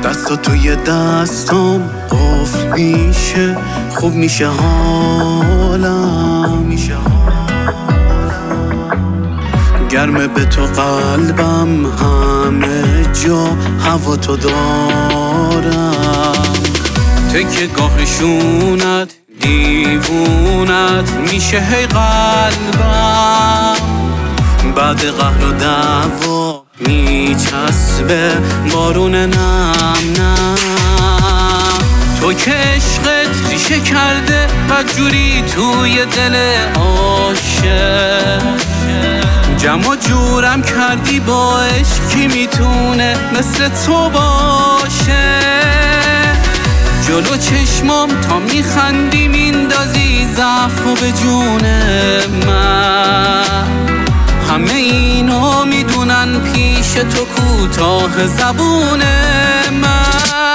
دستا توی دستام قفل میشه، خوب میشه حالم، گرمه به تو قلبم، همه جا هوا تو دارم. تکه گاهشونت دیوونت میشه هی قلبم، بعد قهر و دعوا میچسبه بارون نم نم. تو که عشقت ریشه کرده بدجوری توی دل عاشق، جمع و جورم کردی با عشق، کی میتونه مثل تو باشه؟ جلو چشمام تا میخندی میندازی ضعفو به جون من، همه اینو میدونن پیش تو کوتاه زبون من.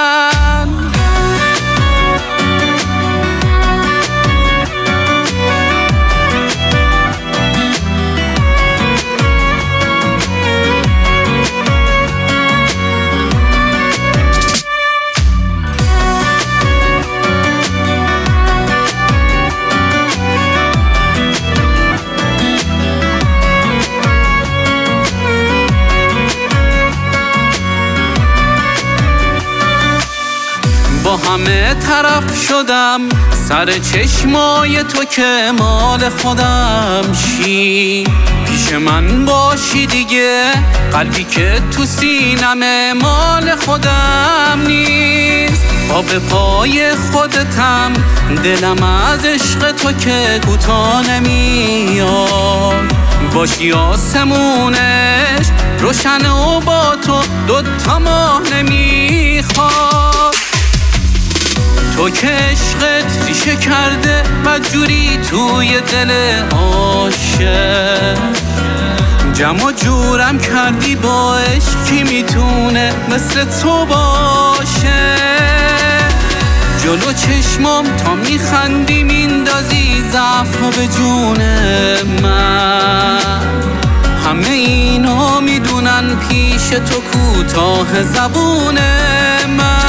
با همه طرف شدم سر چشمای تو که مال خودم شی، پیش من باشی دیگه، قلبی که تو سینمه مال خودم نیست. با به پای خودتم دلم از عشق تو که کوتاه نمیاد، باشی آسمونش روشن و با تو دوتا ماه نمیخواد. تو که عشقت ریشه کرده بدجوری توی دل عاشق، جمع و جورم کردی با عشق، کی میتونه مثل تو باشه؟ جلو چشمام تا میخندی میندازی ضعفو به جون من، همه اینو میدونن پیش تو کوتاه زبون من.